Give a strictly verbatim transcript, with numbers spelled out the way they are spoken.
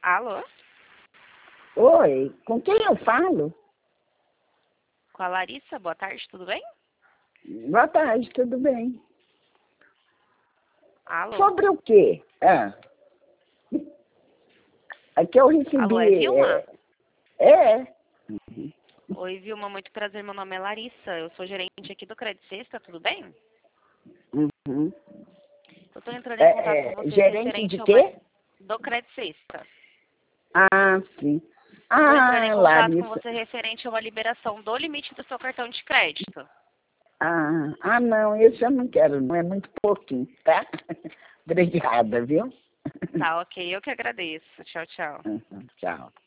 Alô? Oi, com quem eu falo? Com a Larissa, boa tarde, tudo bem? Boa tarde, tudo bem? Alô? Sobre o quê? Ah. Aqui eu recebi... Alô, é Vilma? É. é. Oi, Vilma, muito prazer, meu nome é Larissa, eu sou gerente aqui do Credit Sexta, tudo bem? Uhum. Eu tô entrando em contato É, com é, vocês gerente referente de a uma... quê? do Credit Sexta. Ah, sim. Tô entrando em Ah, contato com Larissa. você referente a uma liberação do limite do seu cartão de crédito. Ah, ah, não, esse eu não quero, não é muito pouquinho, tá? Obrigada, viu? Tá, ok, eu que agradeço. Tchau, tchau. Uhum, tchau.